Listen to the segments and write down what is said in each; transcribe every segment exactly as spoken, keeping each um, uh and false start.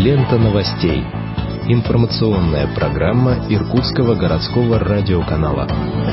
Лента новостей. Информационная программа Иркутского городского радиоканала.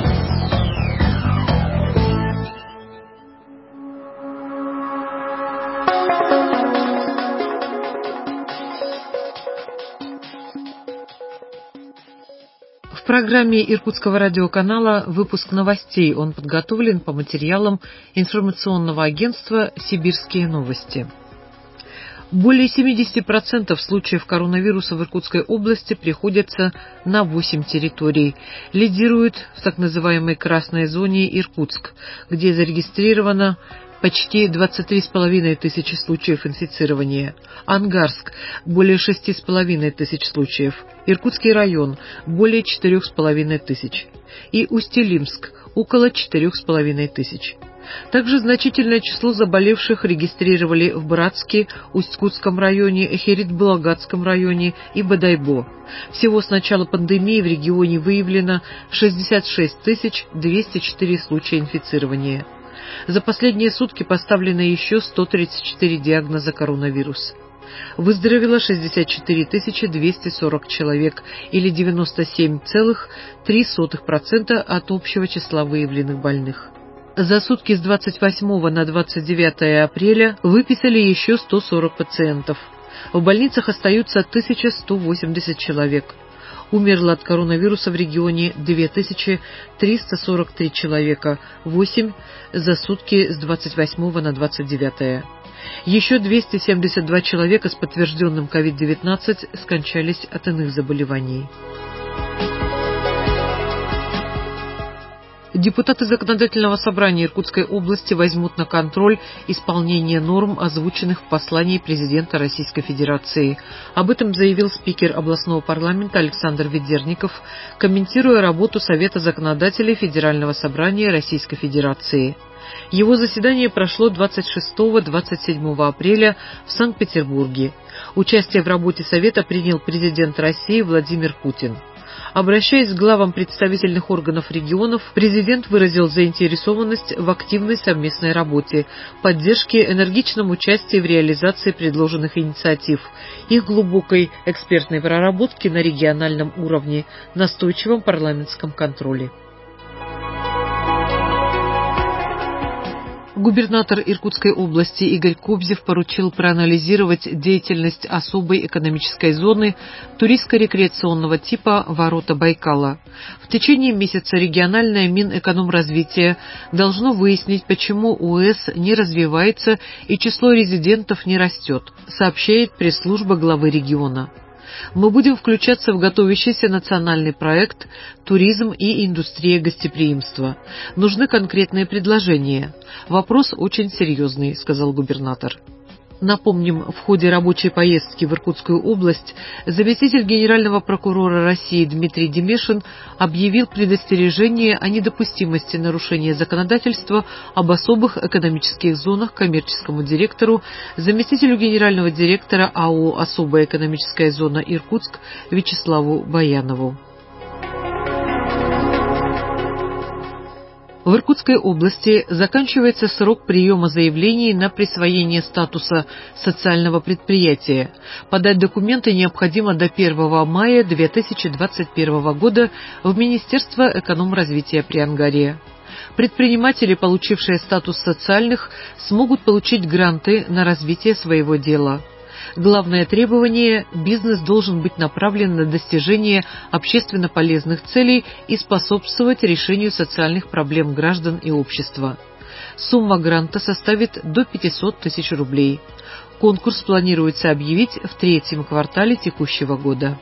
В программе Иркутского радиоканала выпуск новостей. Он подготовлен по материалам информационного агентства «Сибирские новости». Более семьдесят процентов случаев коронавируса в Иркутской области приходятся на восемь территорий. Лидирует в так называемой красной зоне Иркутск, где зарегистрировано почти двадцать три с половиной тысячи случаев инфицирования. Ангарск – более шести с половиной тысяч случаев. Иркутский район – более четырех с половиной тысяч. И Усть-Илимск – около четырех с половиной тысяч. Также значительное число заболевших регистрировали в Братске, Усть-Кутском районе, Эхерит-Балагатском районе и Бодайбо. Всего с начала пандемии в регионе выявлено шестьдесят шесть тысяч двести четыре случая инфицирования. За последние сутки поставлено еще сто тридцать четыре диагноза коронавирус. Выздоровело шестьдесят четыре тысячи двести сорок человек, или девяносто семь целых три сотых процента от общего числа выявленных больных. За сутки с двадцать восьмого на двадцать девятое апреля выписали еще сто сорок пациентов. В больницах остаются тысяча сто восемьдесят человек. Умерло от коронавируса в регионе две тысячи триста сорок три человека, восемь за сутки с двадцать восьмого на двадцать девятое. Еще двести семьдесят два человека с подтвержденным ковид девятнадцать скончались от иных заболеваний. Депутаты Законодательного собрания Иркутской области возьмут на контроль исполнение норм, озвученных в послании президента Российской Федерации. Об этом заявил спикер областного парламента Александр Ведерников, комментируя работу Совета законодателей Федерального собрания Российской Федерации. Его заседание прошло двадцать шестого — двадцать седьмого апреля в Санкт-Петербурге. Участие в работе Совета принял президент России Владимир Путин. Обращаясь к главам представительных органов регионов, президент выразил заинтересованность в активной совместной работе, поддержке, энергичном участии в реализации предложенных инициатив, их глубокой экспертной проработке на региональном уровне, настойчивом парламентском контроле. Губернатор Иркутской области Игорь Кобзев поручил проанализировать деятельность особой экономической зоны туристско-рекреационного типа «Ворота Байкала». В течение месяца региональное Минэкономразвитие должно выяснить, почему УЭС не развивается и число резидентов не растет, сообщает пресс-служба главы региона. Мы будем включаться в готовящийся национальный проект «Туризм и индустрия гостеприимства». Нужны конкретные предложения. Вопрос очень серьезный, сказал губернатор. Напомним, в ходе рабочей поездки в Иркутскую область заместитель генерального прокурора России Дмитрий Демешин объявил предостережение о недопустимости нарушения законодательства об особых экономических зонах коммерческому директору, заместителю генерального директора АО «Особая экономическая зона Иркутск» Вячеславу Баянову. В Иркутской области заканчивается срок приема заявлений на присвоение статуса социального предприятия. Подать документы необходимо до первого мая две тысячи двадцать первого года в Министерство экономразвития Приангария. Предприниматели, получившие статус социальных, смогут получить гранты на развитие своего дела. Главное требование – бизнес должен быть направлен на достижение общественно полезных целей и способствовать решению социальных проблем граждан и общества. Сумма гранта составит до пятисот тысяч рублей. Конкурс планируется объявить в третьем квартале текущего года.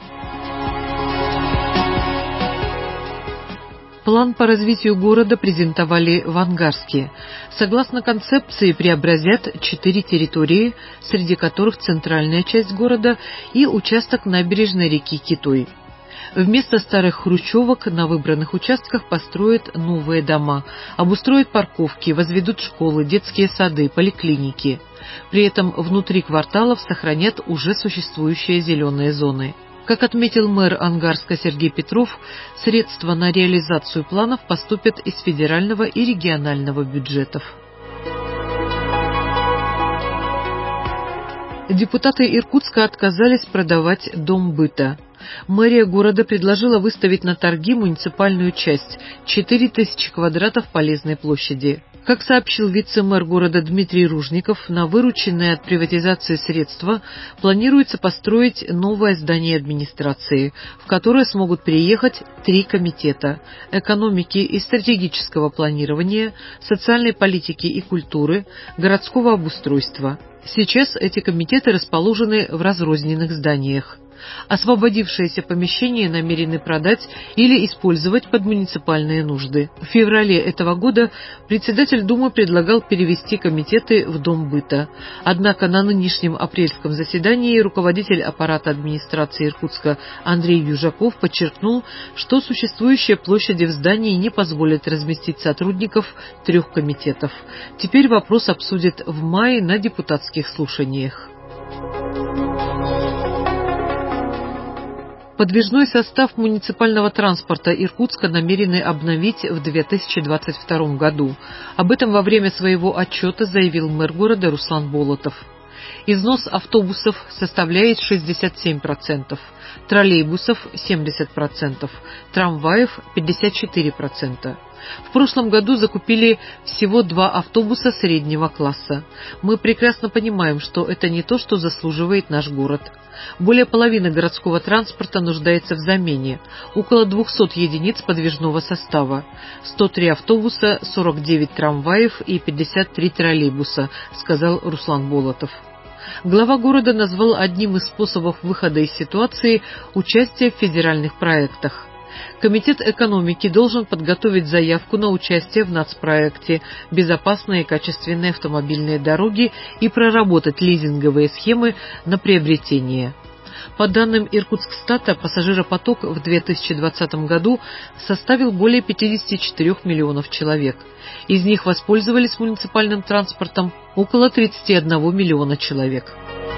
План по развитию города презентовали в Ангарске. Согласно концепции, преобразят четыре территории, среди которых центральная часть города и участок набережной реки Китой. Вместо старых хрущевок на выбранных участках построят новые дома, обустроят парковки, возведут школы, детские сады, поликлиники. При этом внутри кварталов сохранят уже существующие зеленые зоны. Как отметил мэр Ангарска Сергей Петров, средства на реализацию планов поступят из федерального и регионального бюджетов. Депутаты Иркутска отказались продавать дом быта. Мэрия города предложила выставить на торги муниципальную часть – четыре тысячи квадратов полезной площади. Как сообщил вице-мэр города Дмитрий Ружников, на вырученные от приватизации средства планируется построить новое здание администрации, в которое смогут переехать три комитета – экономики и стратегического планирования, социальной политики и культуры, городского обустройства. Сейчас эти комитеты расположены в разрозненных зданиях. Освободившиеся помещения намерены продать или использовать под муниципальные нужды. В феврале этого года председатель Думы предлагал перевести комитеты в Дом быта. Однако на нынешнем апрельском заседании руководитель аппарата администрации Иркутска Андрей Южаков подчеркнул, что существующие площади в здании не позволят разместить сотрудников трех комитетов. Теперь вопрос обсудят в мае на депутатских слушаниях. Подвижной состав муниципального транспорта Иркутска намерены обновить в две тысячи двадцать втором году. Об этом во время своего отчета заявил мэр города Руслан Болотов. Износ автобусов составляет шестьдесят семь процентов, троллейбусов – семьдесят процентов, трамваев – пятьдесят четыре процента. В прошлом году закупили всего два автобуса среднего класса. Мы прекрасно понимаем, что это не то, что заслуживает наш город. Более половины городского транспорта нуждается в замене, около двухсот единиц подвижного состава, сто три автобуса, сорок девять трамваев и пятьдесят три троллейбуса, сказал Руслан Болотов. Глава города назвал одним из способов выхода из ситуации участие в федеральных проектах. Комитет экономики должен подготовить заявку на участие в нацпроекте «Безопасные и качественные автомобильные дороги» и проработать лизинговые схемы на приобретение. По данным Иркутскстата, пассажиропоток в две тысячи двадцатом году составил более пятидесяти четырёх миллионов человек. Из них воспользовались муниципальным транспортом около тридцати одного миллиона человек.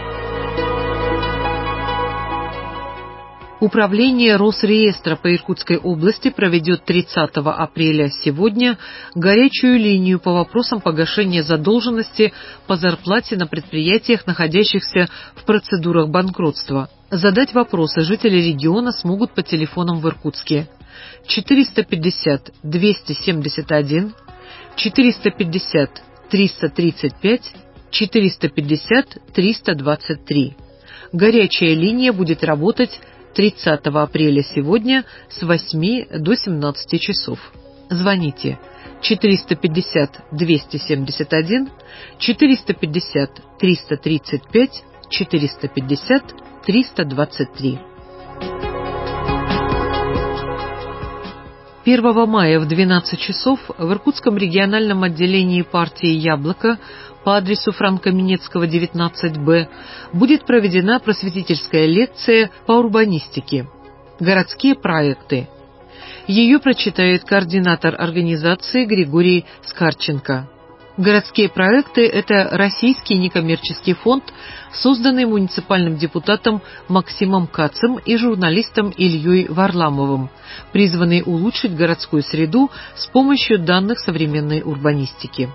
Управление Росреестра по Иркутской области проведет тридцатого апреля сегодня горячую линию по вопросам погашения задолженности по зарплате на предприятиях, находящихся в процедурах банкротства. Задать вопросы жители региона смогут по телефонам в Иркутске четыреста пятьдесят двести семьдесят один, четыреста пятьдесят триста тридцать пять, четыреста пятьдесят триста двадцать три. Горячая линия будет работать тридцатого апреля сегодня с восьми до семнадцати часов. Звоните четыреста пятьдесят двести семьдесят один, четыреста пятьдесят триста тридцать пять, четыреста пятьдесят триста двадцать три. первого мая в двенадцать часов в Иркутском региональном отделении партии «Яблоко» по адресу Франка Минецкого, девятнадцать Б, будет проведена просветительская лекция по урбанистике «Городские проекты». Ее прочитает координатор организации Григорий Скарченко. «Городские проекты» — это российский некоммерческий фонд, созданный муниципальным депутатом Максимом Кацем и журналистом Ильей Варламовым, призванный улучшить городскую среду с помощью данных современной урбанистики.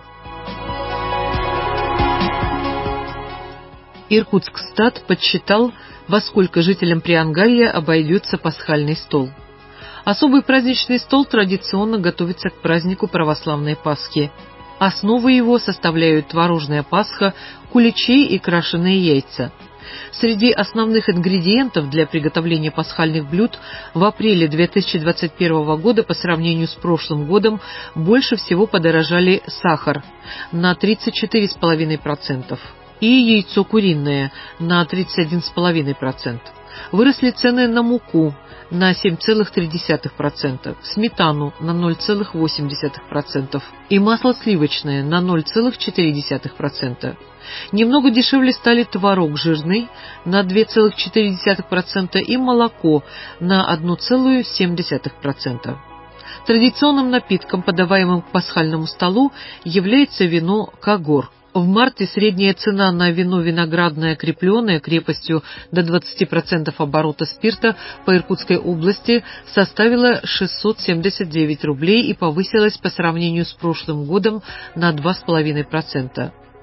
Иркутскстат подсчитал, во сколько жителям Приангалья обойдется пасхальный стол. Особый праздничный стол традиционно готовится к празднику православной Пасхи. Основу его составляют творожная пасха, куличи и крашеные яйца. Среди основных ингредиентов для приготовления пасхальных блюд в апреле две тысячи двадцать первого года по сравнению с прошлым годом больше всего подорожали сахар на тридцать четыре целых пять десятых процента и яйцо куриное на тридцать один целых пять десятых процента. Выросли цены на муку на семь целых три десятых процента, сметану на ноль целых восемь десятых процента и масло сливочное на ноль целых четыре десятых процента. Немного дешевле стали творог жирный на два целых четыре десятых процента и молоко на один целых семь десятых процента. Традиционным напитком, подаваемым к пасхальному столу, является вино «Кагор». В марте средняя цена на вино виноградное крепленое крепостью до двадцати процентов оборота спирта по Иркутской области составила шестьсот семьдесят девять рублей и повысилась по сравнению с прошлым годом на два целых пять десятых процента.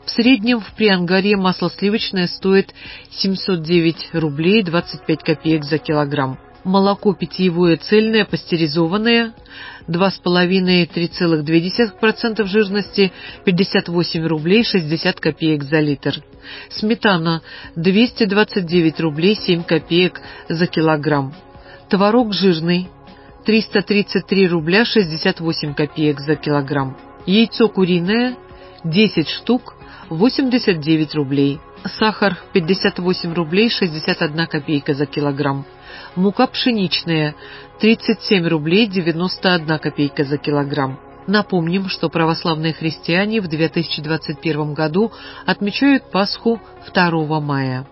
В среднем в Приангаре масло сливочное стоит семьсот девять рублей двадцать пять копеек за килограмм. Молоко питьевое цельное пастеризованное два с половиной — три целых две десятых процента жирности пятьдесят восемь рублей шестьдесят копеек за литр. Сметана двести двадцать девять рублей семь копеек за килограмм. Творог жирный триста тридцать три рубля шестьдесят восемь копеек за килограмм. Яйцо куриное десять штук восемьдесят девять рублей. Сахар пятьдесят восемь рублей шестьдесят одна копейка за килограмм. Мука пшеничная тридцать семь рублей девяносто одна копейка за килограмм. Напомним, что православные христиане в две тысячи двадцать первом году отмечают Пасху второго мая.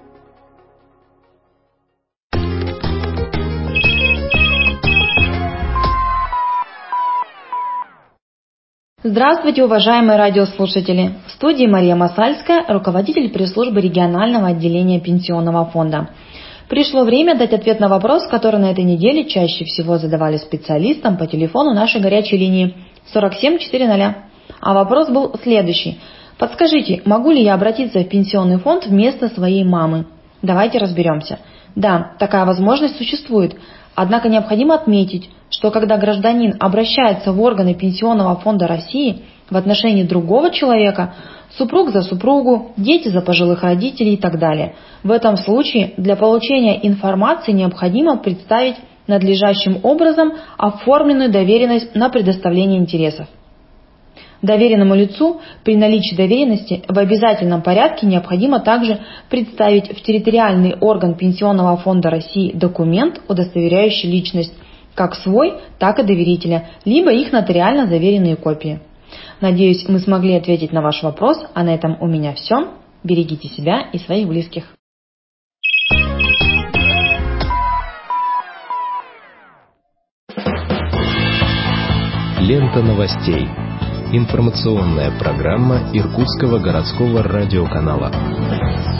Здравствуйте, уважаемые радиослушатели! В студии Мария Масальская, руководитель пресс-службы регионального отделения Пенсионного фонда. Пришло время дать ответ на вопрос, который на этой неделе чаще всего задавали специалистам по телефону нашей горячей линии сорок семь четыреста. А вопрос был следующий. Подскажите, могу ли я обратиться в пенсионный фонд вместо своей мамы? Давайте разберемся. Да, такая возможность существует. Однако необходимо отметить, что когда гражданин обращается в органы Пенсионного фонда России в отношении другого человека, супруг за супругу, дети за пожилых родителей и так далее, в этом случае для получения информации необходимо представить надлежащим образом оформленную доверенность на предоставление интересов. Доверенному лицу при наличии доверенности в обязательном порядке необходимо также представить в территориальный орган Пенсионного фонда России документ, удостоверяющий личность как свой, так и доверителя, либо их нотариально заверенные копии. Надеюсь, мы смогли ответить на ваш вопрос, а на этом у меня все. Берегите себя и своих близких. Лента новостей. Информационная программа Иркутского городского радиоканала.